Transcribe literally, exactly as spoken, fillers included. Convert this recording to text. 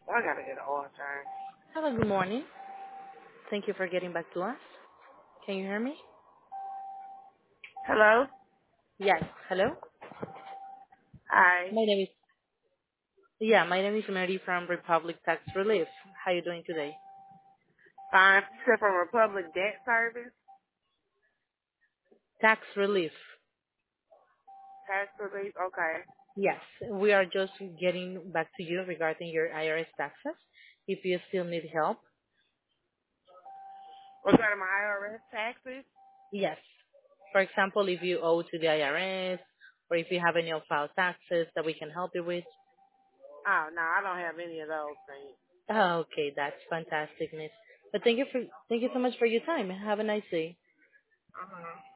I gotta get an oil change. Hello, good morning. Thank you for getting back to us. Can you hear me? Hello? Yes. Hello? Hi. My name is, yeah, my name is Mary from Republic Tax Relief. How are you doing today? Fine. Except from Republic Debt Service. Tax Relief. Tax relief. Okay. Yes, we are just getting back to you regarding your I R S taxes. If you still need help, What's that of my I R S taxes? yes. For example, if you owe to the I R S or if you have any unfiled taxes that we can help you with. Oh, no, I don't have any of those things. Oh, okay, that's fantastic, Miss. But thank you for thank you so much for your time. Have a nice day. Uh-huh.